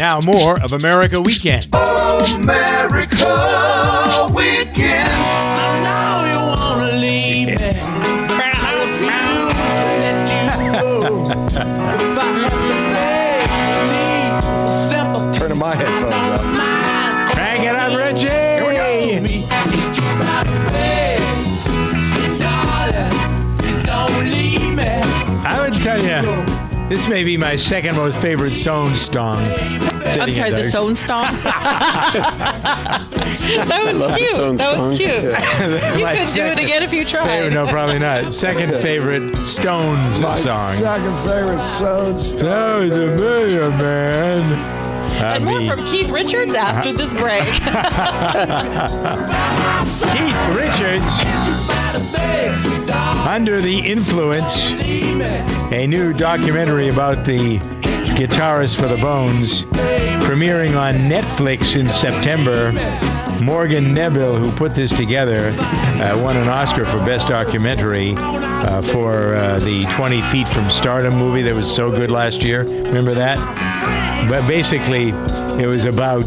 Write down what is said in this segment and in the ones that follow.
Now more of America Weekend. America Weekend. I know you want to leave me. I refuse to let you go. If I have to make simple Turning my headphones up. Crank it up, Richie. Here we go. I would tell you, this may be my second most favorite Stone song. I'm sorry, the Stone song? That was cute. That was cute. You could do it again if you tried. No, probably not. Second favorite Stones My song. second favorite Stone Oh, the million man. And more from Keith Richards after this break. Keith Richards, Under the Influence, a new documentary about the guitarist for the Bones, premiering on Netflix in September. Morgan Neville, who put this together, won an Oscar for Best Documentary for the 20 Feet from Stardom movie that was so good last year. Remember that? But basically, it was about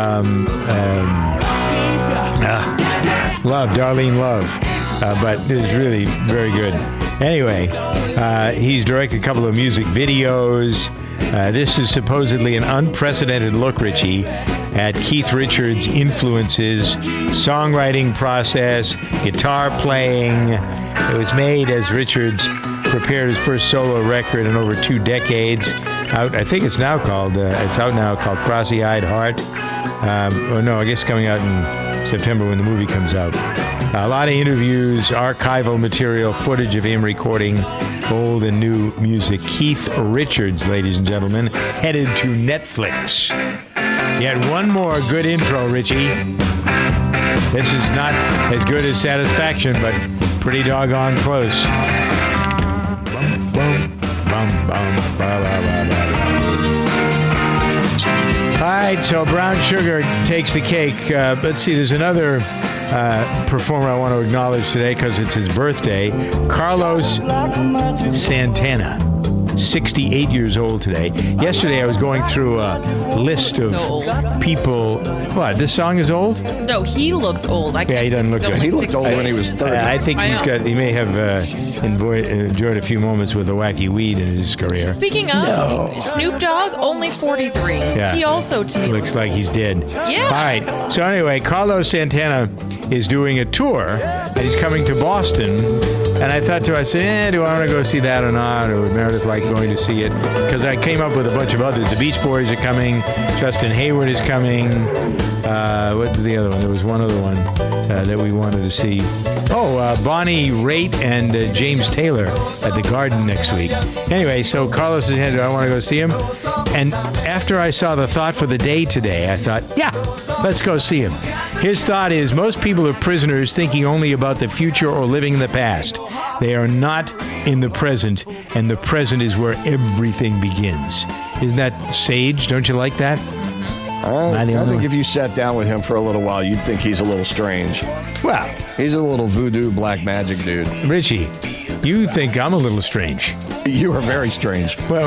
Love, Darlene Love. But it was really very good. Anyway, he's directed a couple of music videos. This is supposedly an unprecedented look, Richie, at Keith Richards' influences, songwriting process, guitar playing. It was made as Richards prepared his first solo record in over 2 decades. I think it's now called, it's out now called Crossy-Eyed Heart. Or no, I guess coming out in September when the movie comes out. A lot of interviews, archival material, footage of him recording old and new music. Keith Richards, ladies and gentlemen, headed to Netflix. Yet one more good intro, Richie. This is not as good as Satisfaction, but pretty doggone close. Bum, bum, bum, bum, ba, ba, ba, ba. All right, so Brown Sugar takes the cake. Let's see, there's another performer I want to acknowledge today because it's his birthday. Carlos Santana, 68 years old today. Yesterday I was going through a list of people. What, this song is old? No, he looks old. Yeah, he doesn't look good. He looked old when he was 30. I think he may have enjoyed a few moments with the wacky weed in his career. Speaking of, Snoop Dogg, only 43. Yeah. He also, to me, Looks like he's dead. Yeah. All right. So anyway, Carlos Santana is doing a tour, and he's coming to Boston. And I thought to myself, do I want to go see that or not? Or would Meredith like going to see it? Because I came up with a bunch of others. The Beach Boys are coming. Justin Hayward is coming. What was the other one? There was one other one that we wanted to see. Bonnie Raitt and James Taylor at the Garden next week. Anyway, so Carlos is do I want to go see him? And after I saw the thought for the day today, I thought, yeah, let's go see him. His thought is most people are prisoners thinking only about the future or living in the past. They are not in the present, and the present is where everything begins. Isn't that sage? Don't you like that? I think if you sat down with him for a little while, you'd think he's a little strange. Well, he's a little voodoo black magic dude. Richie, you think I'm a little strange. You are very strange. Well,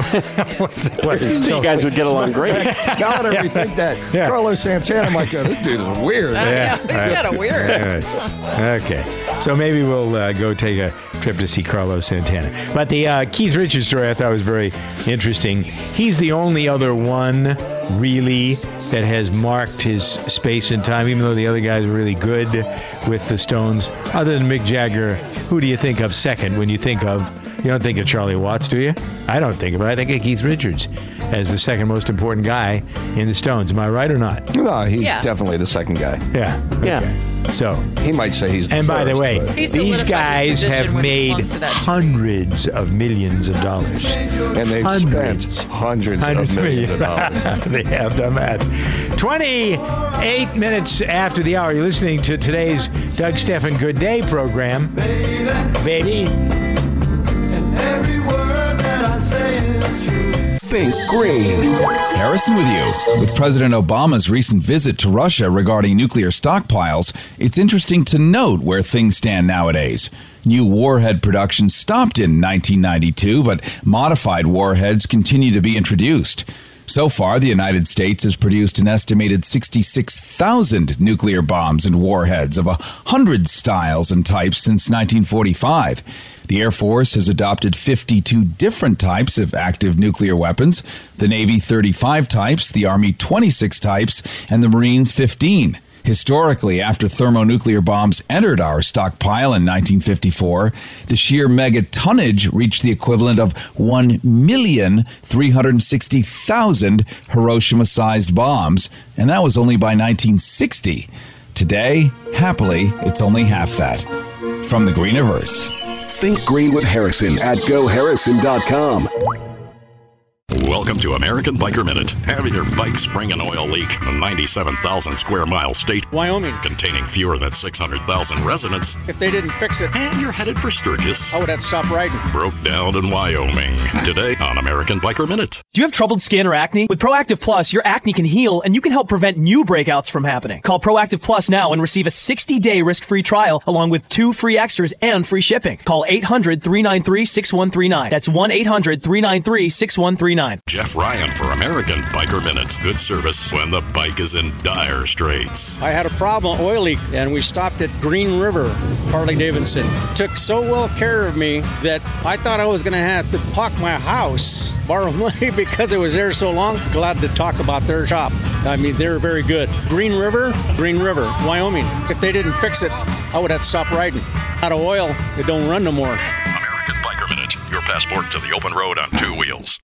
you guys would get along great. Now that I rethink that, Carlos Santana, I'm like, this dude is weird. He's kind of weird. Okay. So maybe we'll go take a trip to see Carlos Santana. But the Keith Richards story I thought was very interesting. He's the only other one, really, that has marked his space and time, even though the other guys are really good with the Stones. Other than Mick Jagger, who do you think of second when you think of, you don't think of Charlie Watts, do you? I don't think of it. I think of Keith Richards as the second most important guy in the Stones. Am I right or not? No, he's definitely the second guy. Yeah. Okay. Yeah. So he might say he's the and first, by the way, these guys have made hundreds of millions of dollars. And they've spent hundreds of millions of dollars. They have done that. 28 minutes after the hour, you're listening to today's Doug Stephan Good Day program. Baby. And every word that I say is true. Think green. Harrison with you. With President Obama's recent visit to Russia regarding nuclear stockpiles, it's interesting to note where things stand nowadays. New warhead production stopped in 1992, but modified warheads continue to be introduced. So far, the United States has produced an estimated 66,000 nuclear bombs and warheads of 100 styles and types since 1945. The Air Force has adopted 52 different types of active nuclear weapons, the Navy 35 types, the Army 26 types, and the Marines 15. Historically, after thermonuclear bombs entered our stockpile in 1954, the sheer megatonnage reached the equivalent of 1,360,000 Hiroshima-sized bombs, and that was only by 1960. Today, happily, it's only half that. From the Greeniverse. Think Green with Harrison at GoHarrison.com. Welcome to American Biker Minute. Having your bike spring an oil leak? A 97,000 square mile state, Wyoming, containing fewer than 600,000 residents. If they didn't fix it, and you're headed for Sturgis, I would have to stop riding. Broke down in Wyoming. Today on American Biker Minute. Do you have troubled skin or acne? With Proactive Plus, your acne can heal and you can help prevent new breakouts from happening. Call Proactive Plus now and receive a 60-day risk-free trial along with 2 free extras and free shipping. Call 800-393-6139. That's 1-800-393-6139. Jeff Ryan for American Biker Minute. Good service when the bike is in dire straits. I had a problem, oil leak, and we stopped at Green River, Harley-Davidson. Took so well care of me that I thought I was going to have to park my house, borrow money because it was there so long. Glad to talk about their shop. I mean, they're very good. Green River, Wyoming. If they didn't fix it, I would have to stop riding. Out of oil, it don't run no more. American Biker Minute, your passport to the open road on 2 wheels.